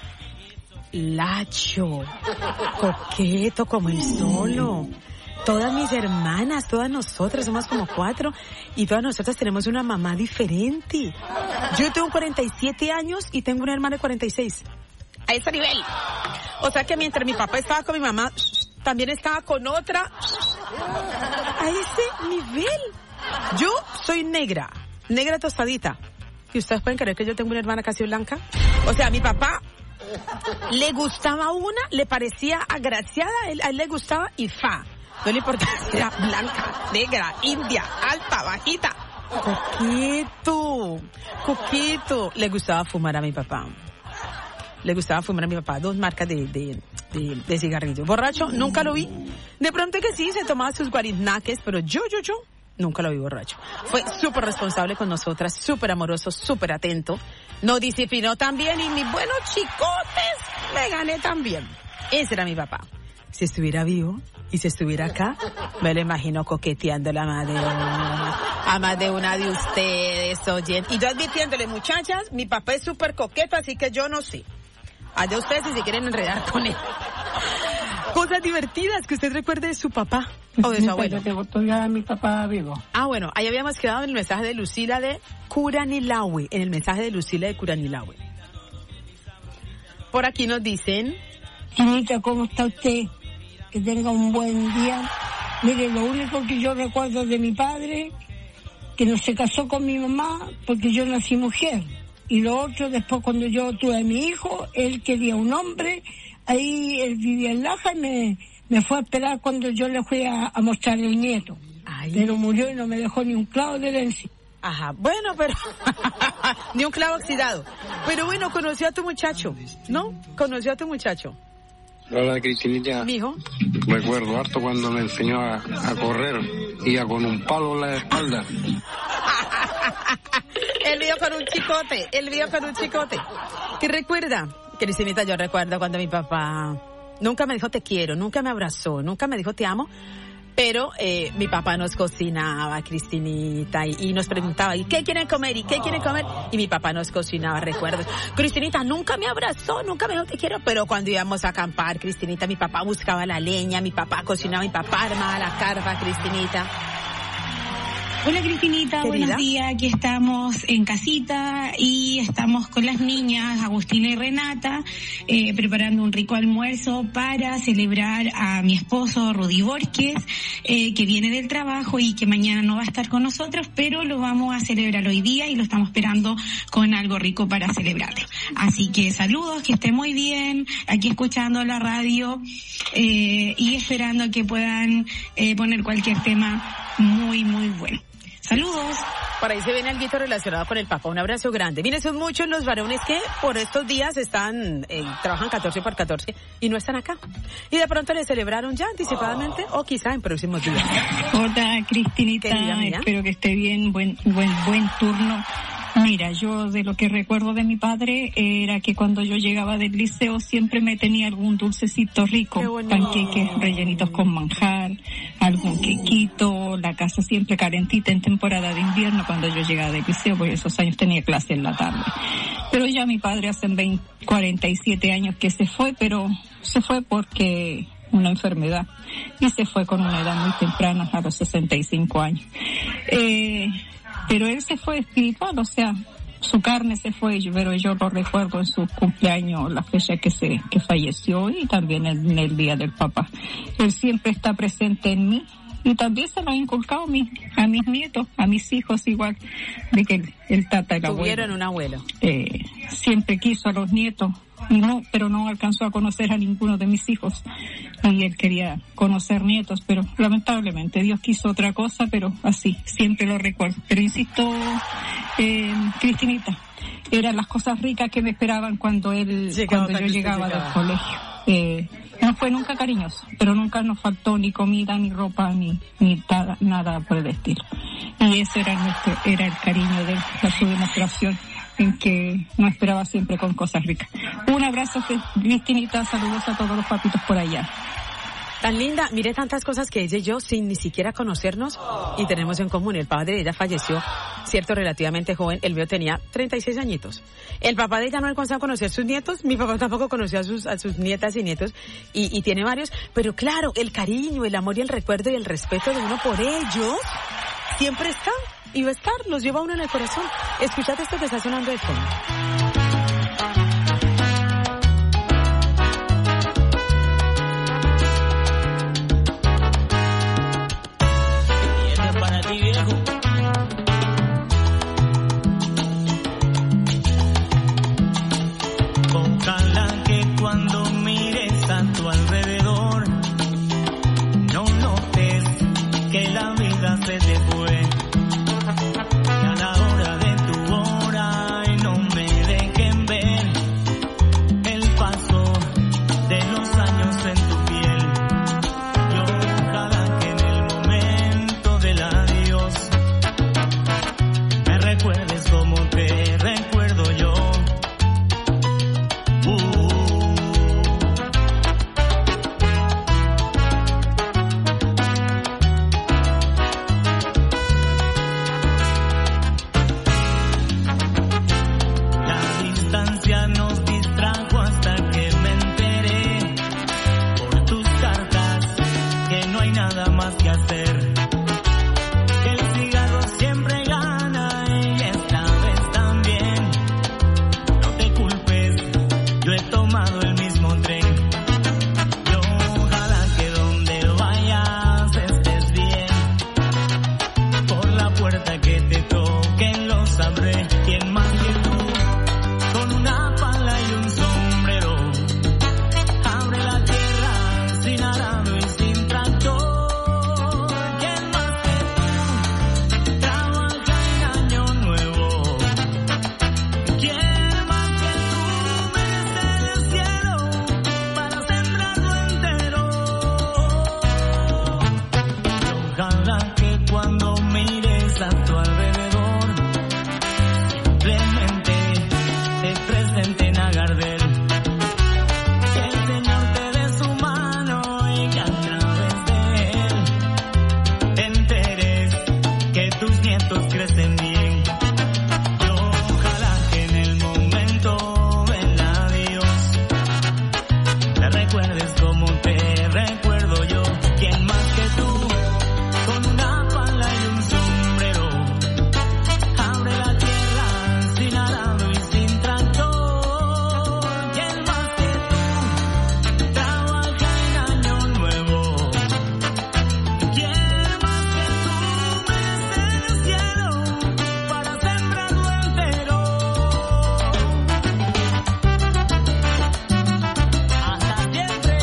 lacho, coqueto como el solo. Todas mis hermanas, todas nosotras, somos como cuatro, y todas nosotras tenemos una mamá diferente. Yo tengo cuarenta y siete años y tengo una hermana de cuarenta y seis. A ese nivel. O sea que mientras mi papá estaba con mi mamá, también estaba con otra. A ese nivel. Yo soy negra, negra tostadita. ¿Y ustedes pueden creer que yo tengo una hermana casi blanca? O sea, a mi papá le gustaba una, le parecía agraciada, a él, a él le gustaba y fa. No le importaba si era blanca, negra, india, alta, bajita. Coqueto, coqueto. Le gustaba fumar a mi papá. Le gustaba fumar a mi papá. Dos marcas de, de, de, de cigarrillo. Borracho, nunca lo vi. De pronto que sí, se tomaba sus guariznaques, pero yo, yo, yo, nunca lo vi borracho. Fue súper responsable con nosotras, súper amoroso, súper atento. Nos disciplinó también y mis buenos chicotes me gané también. Ese era mi papá. Si estuviera vivo y si estuviera acá, me lo imagino coqueteando la madre de una, a más de una de ustedes, oyen. Y yo advirtiéndole, muchachas, mi papá es súper coqueto, así que yo no sé. Allá ustedes si se quieren enredar con él. Cosas divertidas que usted recuerde de su papá o de su abuelo. Todavía mi papá vivo. Ah, bueno, ahí habíamos quedado en el mensaje de Lucila de Curanilahue, en el mensaje de Lucila de Curanilahue. Por aquí nos dicen... Chinita, ¿cómo está usted? Que tenga un buen día. Mire, lo único que yo recuerdo de mi padre, que no se casó con mi mamá porque yo nací mujer. Y lo otro, después cuando yo tuve a mi hijo, él quería un hombre, ahí él vivía en Laja y me, me fue a esperar cuando yo le fui a, a mostrar el nieto. Ay. Pero murió y no me dejó ni un clavo de herencia. Ajá, bueno, pero ni un clavo oxidado. Pero bueno, conoció a tu muchacho, ¿no? Conoció a tu muchacho. Hola, Cristinita. Mijo. Recuerdo harto cuando me enseñó a, a correr, iba con un palo en la espalda. Él vio con un chicote, él vio con un chicote. ¿Qué recuerda? Cristinita, yo recuerdo cuando mi papá nunca me dijo te quiero, nunca me abrazó, nunca me dijo te amo, pero eh, mi papá nos cocinaba, Cristinita, y, y nos preguntaba, ¿y qué quieren comer? ¿Y qué quieren comer? Y mi papá nos cocinaba, recuerdo. Cristinita nunca me abrazó, nunca me dijo te quiero, pero cuando íbamos a acampar, Cristinita, mi papá buscaba la leña, mi papá cocinaba, mi papá armaba la carpa, Cristinita. Hola Cristinita, ¿Querida? Buenos días, aquí estamos en casita y estamos con las niñas, Agustina y Renata, eh, preparando un rico almuerzo para celebrar a mi esposo Rudy Borges, eh, que viene del trabajo y que mañana no va a estar con nosotros, pero lo vamos a celebrar hoy día y lo estamos esperando con algo rico para celebrarlo. Así que saludos, que esté muy bien, aquí escuchando la radio eh, y esperando que puedan eh, poner cualquier tema muy, muy bueno. Saludos. Por ahí se viene algo relacionado con el papá. Un abrazo grande. Miren, son muchos los varones que por estos días están, eh, trabajan catorce por catorce y no están acá. Y de pronto les celebraron ya anticipadamente o quizá en próximos días. Hola, Cristinita. Espero que esté bien. Buen, buen, buen turno. Mira, yo de lo que recuerdo de mi padre era que cuando yo llegaba del liceo siempre me tenía algún dulcecito rico, panqueques rellenitos con manjar, algún quequito, la casa siempre calentita en temporada de invierno cuando yo llegaba del liceo, porque esos años tenía clase en la tarde. Pero ya mi padre hace veinte, cuarenta y siete años que se fue, pero se fue porque una enfermedad y se fue con una edad muy temprana, a los sesenta y cinco años. Eh... Pero él se fue espiritual, o sea, su carne se fue, pero yo lo recuerdo en su cumpleaños, la fecha que se que falleció y también en, en el día del papá. Él siempre está presente en mí y también se lo ha inculcado a, mí, a mis nietos, a mis hijos igual, de que el, el tata, el abuelo. Tuvieron un abuelo. Eh, siempre quiso a los nietos. Y no, pero no alcanzó a conocer a ninguno de mis hijos. Y él quería conocer nietos, pero lamentablemente Dios quiso otra cosa, pero así, siempre lo recuerdo. Pero insisto, eh, Cristinita, eran las cosas ricas que me esperaban cuando él, llegaba, cuando yo llegaba llegaba. del colegio. Eh, no fue nunca cariñoso, pero nunca nos faltó ni comida, ni ropa, ni, ni tada, nada por el estilo. Y ese era nuestro, era el cariño de él, su demostración, en que nos esperaba siempre con cosas ricas. Un abrazo, Cristinita, saludos a todos los papitos por allá. Tan linda, mire tantas cosas que ella y yo, sin ni siquiera conocernos, y tenemos en común. El padre de ella falleció, cierto, relativamente joven, el mío tenía treinta y seis añitos. El papá de ella no alcanzó a conocer a sus nietos, mi papá tampoco conoció a sus, a sus nietas y nietos, y, y tiene varios, pero claro, el cariño, el amor y el recuerdo y el respeto de uno por ellos, siempre está. Y va a estar, los lleva uno en el corazón. Escuchate esto que está sonando de fondo. Para ti, viejo. Ojalá que cuando mires a tu alrededor no notes que la vida se te fue. A la hora de tu hora y no me dejes nada más que hacer. El cigarro siempre gana y esta vez también. No te culpes, yo he tomado el mismo tren. Yo ojalá que donde vayas estés bien. Por la puerta que te toquen lo sabré. ¿Quién más que tú? Con una pala y un sombrero abre la tierra sin arado y sin tractor. ¿Quién más que tú trabaja en año nuevo? ¿Quién más que tú merece el cielo para sembrarlo entero? Y ojalá que cuando mires a tu alrededor simplemente te presenten a Gardel. Que el Señor te dé su mano y que a través de él te enteres que tus nietos crecen bien. Y ojalá que en el momento del adiós te recuerdes como te recuerdo yo. ¿Quién más que tú? Con una pala y un sombrero abre la tierra sin arado y sin tractor. ¿Quién más que tú trabaja en año nuevo? ¿Quién más que tú merece el cielo para sembrarlo entero? Hasta siempre.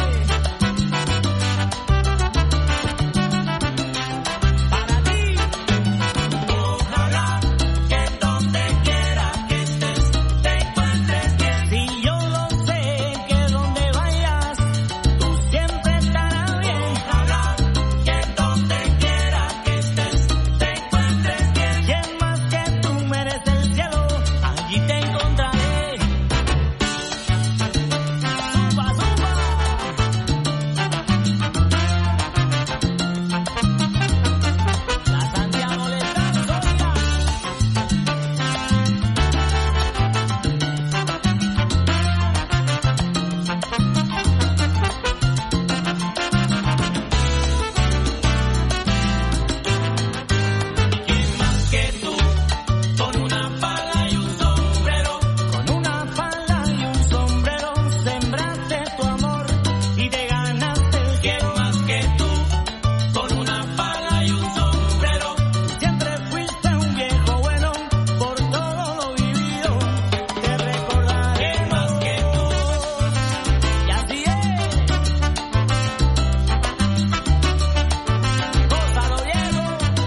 Para ti. Ojalá que donde quiera que estés te encuentres bien. Si yo lo sé que donde vayas tú siempre estarás bien. Ojalá que donde quiera que estés te encuentres bien. ¿Quién más que tú merece el cielo? Allí te encontraré. Zumba, zumba. La Santiago le está sólida. ¿Quién más que tú? Con una pala y un sombrero. Con una pala y un sombrero sembraste tu amor y te ganaste el ¿Quién más que tú? Con una pala y un sombrero. Siempre fuiste un viejo bueno por todo lo vivido. Te recordaré más que tú. Y así es. Gózalo, Diego.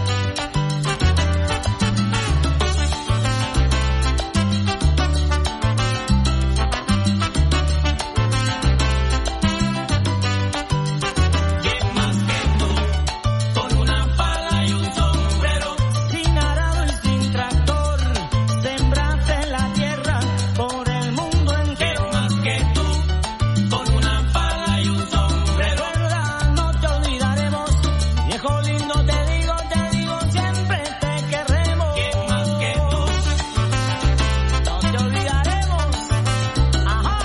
¿Quién más que tú? Con una pala y un sombrero sin arado y sin tractor sembraste la tierra por el mundo entero. ¿Quién más que tú? Con una pala y un sombrero. Verdad, no te olvidaremos. Viejo lindo, te digo, te digo, siempre te querremos. ¿Quién más que tú? No te olvidaremos. Ajá.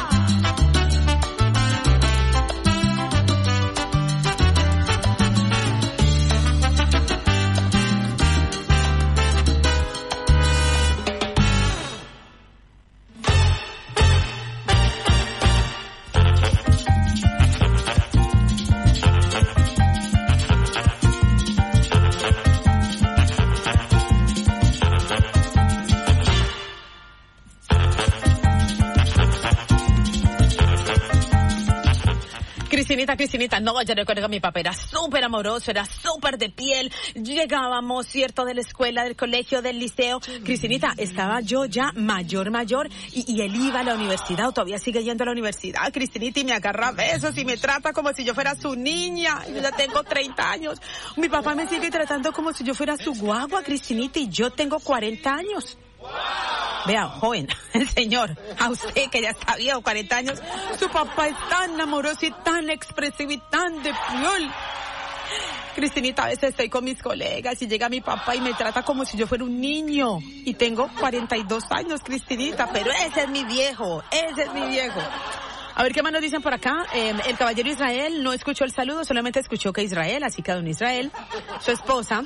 Cristinita, Cristinita, no, yo recuerdo que mi papá era súper amoroso, era súper de piel. Llegábamos, cierto, de la escuela, del colegio, del liceo. Cristinita, estaba yo ya mayor, mayor, y, y él iba a la universidad, o todavía sigue yendo a la universidad, Cristinita, y me agarra a besos y me trata como si yo fuera su niña. Yo ya tengo treinta años. Mi papá me sigue tratando como si yo fuera su guagua, Cristinita, y yo tengo cuarenta años. Vea, joven, el señor, a usted que ya está viejo, cuarenta años, su papá es tan amoroso y tan expresivo y tan de piel. Cristinita, a veces estoy con mis colegas y llega mi papá y me trata como si yo fuera un niño. Y tengo cuarenta y dos años, Cristinita, pero ese es mi viejo, ese es mi viejo. A ver qué más nos dicen por acá. Eh, el caballero Israel no escuchó el saludo, solamente escuchó que Israel, así que don Israel, su esposa,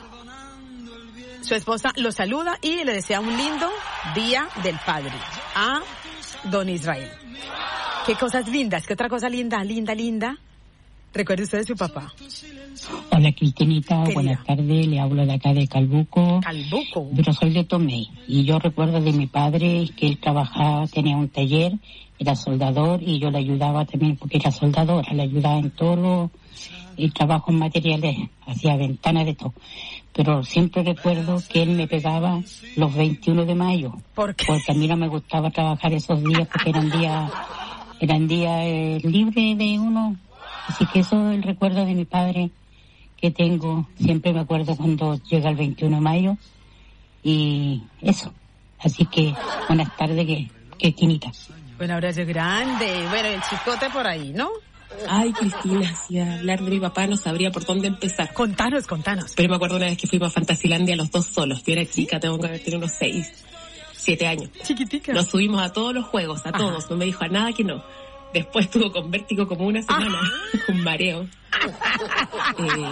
su esposa lo saluda y le desea un lindo Día del Padre a don Israel. Qué cosas lindas, qué otra cosa linda, linda, linda. Recuerde usted de su papá. Hola Cristinita, Querida. Buenas tardes, le hablo de acá de Calbuco. Calbuco. Pero soy de Tomé. Y yo recuerdo de mi padre que él trabajaba, tenía un taller, era soldador y yo le ayudaba también porque era soldadora, le ayudaba en todo lo, el trabajo en materiales, hacía ventanas de todo. Pero siempre recuerdo que él me pegaba los veintiuno de mayo. ¿Por qué? Porque a mí no me gustaba trabajar esos días porque eran días, eran días eh, libres de uno. Así que eso es el recuerdo de mi padre que tengo. Siempre me acuerdo cuando llega el veintiuno de mayo. Y eso. Así que buenas tardes, que, que esquinita. Un abrazo grande. Bueno, el chicote por ahí, ¿no? Ay, Cristina, si hablar de mi papá no sabría por dónde empezar. Contanos, contanos. Pero me acuerdo una vez que fuimos a Fantasilandia los dos solos. Yo era chica, tengo que haber tenido unos seis, siete años. Chiquitica. Nos subimos a todos los juegos, a Ajá. todos. No me dijo a nada que no. Después estuvo con vértigo como una semana, con mareo. Eh,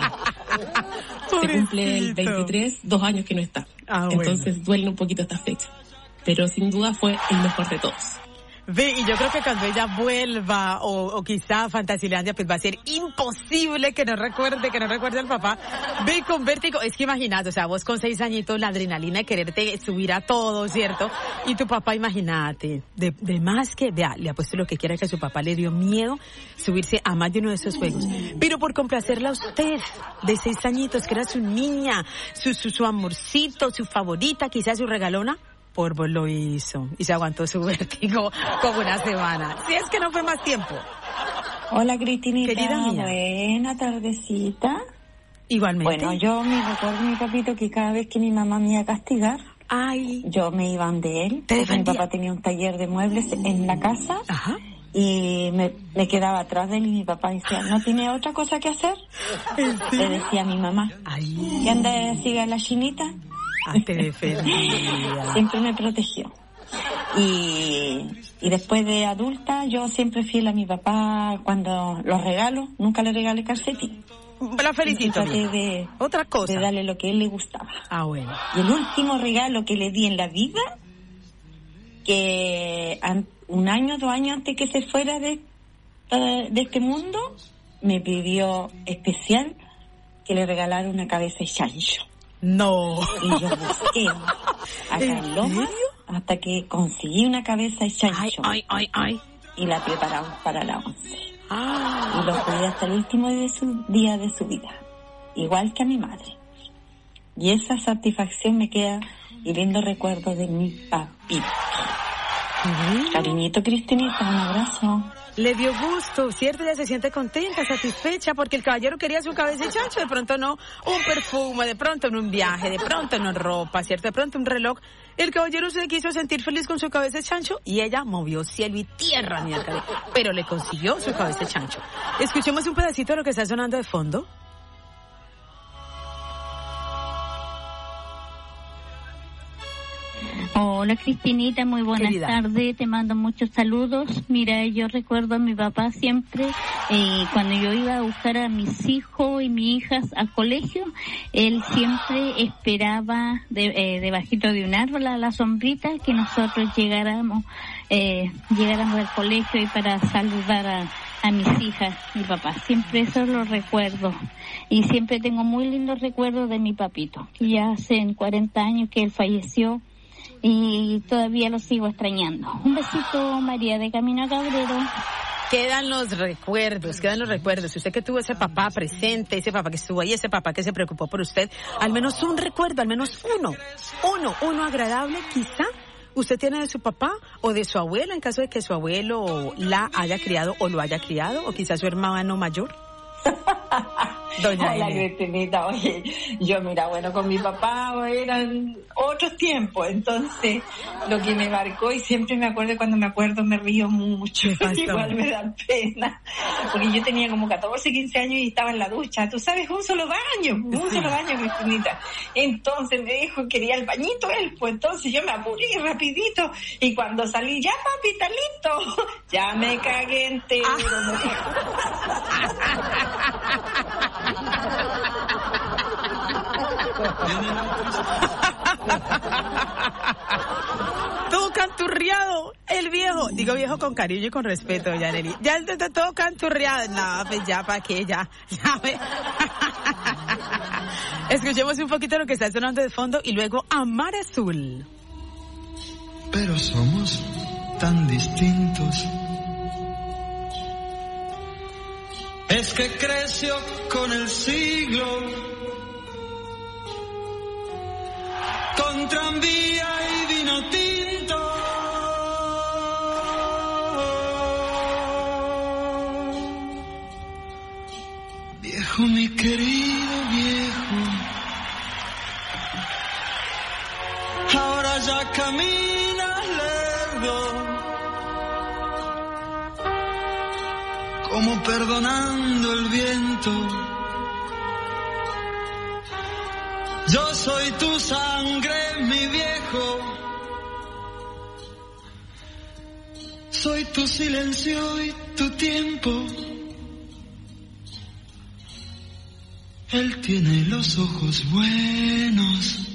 se cumple el veintitrés, dos años que no está. Ah, bueno. Entonces duele un poquito esta fecha. Pero sin duda fue el mejor de todos. Ve, y yo creo que cuando ella vuelva, o, o quizá a Fantasilandia, pues va a ser imposible que no recuerde, que no recuerde al papá. Ve con vértigo, es que imagínate, o sea, vos con seis añitos, la adrenalina de quererte subir a todo, ¿cierto? Y tu papá, imagínate, de, de más que, vea, le ha puesto lo que quiera, que a su papá le dio miedo subirse a más de uno de esos juegos. Pero por complacerla a usted, de seis añitos, que era su niña, su, su, su amorcito, su favorita, quizás su regalona, por vos lo hizo y se aguantó su vértigo como una semana. Si es que no fue más tiempo. Hola Cristinita, Querida mía. buena tardecita. Igualmente. Bueno, yo me recuerdo mi papito que cada vez que mi mamá me iba a castigar, Ay. yo me iba de él. ¿Te Porque mi defendía? papá tenía un taller de muebles en la casa. Ajá. Y me, me quedaba atrás de él y mi papá decía, ¿no tiene otra cosa que hacer? Le decía a mi mamá. Ay. ¿Y anda a siga la chinita? Ah, te defendía. Siempre me protegió. Y, y después de adulta, yo siempre fiel a mi papá cuando los regalo, nunca le regalé calcetín. La felicito. Traté de, Otra cosa. de darle lo que a él le gustaba. Ah, bueno. Y el último regalo que le di en la vida, que an, un año, dos años antes que se fuera de, uh, de este mundo, me pidió especial que le regalara una cabeza de chancho. No. Y yo busqué acá en Lomas hasta que conseguí una cabeza de chancho. Ay, ay, ay. Y la preparamos para la once. Ah. Y lo cuidé hasta el último de su, día de su vida. Igual que a mi madre. Y esa satisfacción me queda y lindo recuerdo de mi papito. Cariñito Cristinita, un abrazo. Le dio gusto, ¿cierto? Ella se siente contenta, satisfecha, porque el caballero quería su cabeza de chancho, de pronto no un perfume, de pronto no un viaje, de pronto no ropa, ¿cierto? De pronto un reloj. El caballero se quiso sentir feliz con su cabeza de chancho y ella movió cielo y tierra, mi alcalde, pero le consiguió su cabeza de chancho. Escuchemos un pedacito de lo que está sonando de fondo. Hola Cristinita, muy buenas Querida. tardes, te mando muchos saludos. Mira, yo recuerdo a mi papá siempre, eh, cuando yo iba a buscar a mis hijos y mis hijas al colegio, él siempre esperaba de, eh, debajito de un árbol a la sombrita que nosotros llegáramos, eh, llegáramos al colegio y para saludar a, a mis hijas, mi papá. Siempre eso lo recuerdo. Y siempre tengo muy lindos recuerdos de mi papito, que ya hace cuarenta años que él falleció. Y todavía lo sigo extrañando. Un besito, María de Camino a Cabrero. Quedan los recuerdos, quedan los recuerdos. Usted que tuvo ese papá presente, ese papá que estuvo ahí, ese papá que se preocupó por usted, al menos un recuerdo, al menos uno, uno, uno agradable quizá usted tiene de su papá o de su abuelo, en caso de que su abuelo la haya criado o lo haya criado, o quizá su hermano mayor. Doña Hola, Eli. Cristinita. Oye, yo mira, bueno, con mi papá eran otros tiempos, entonces lo que me marcó, y siempre me acuerdo, cuando me acuerdo me río mucho, igual me da pena, porque yo tenía como catorce, quince años y estaba en la ducha, tú sabes, un solo baño, un solo baño, Cristinita. Entonces me dijo, quería el bañito él, pues entonces yo me apuré rapidito, y cuando salí, ya papi, está listo, ya me cagué entero. Todo canturriado, el viejo. Digo viejo con cariño y con respeto, Yaneli. Ya el de todo canturriado. No, pues ya, ¿para qué? Ya, ya me... Escuchemos un poquito lo que está sonando de fondo y luego a Mar Azul. Pero somos tan distintos. Es que creció con el siglo, con tranvía y vino tinto. Viejo, mi querido viejo, ahora ya caminas lerdo, como perdonando el viento. Yo soy tu sangre, mi viejo. Soy tu silencio y tu tiempo. Él tiene los ojos buenos.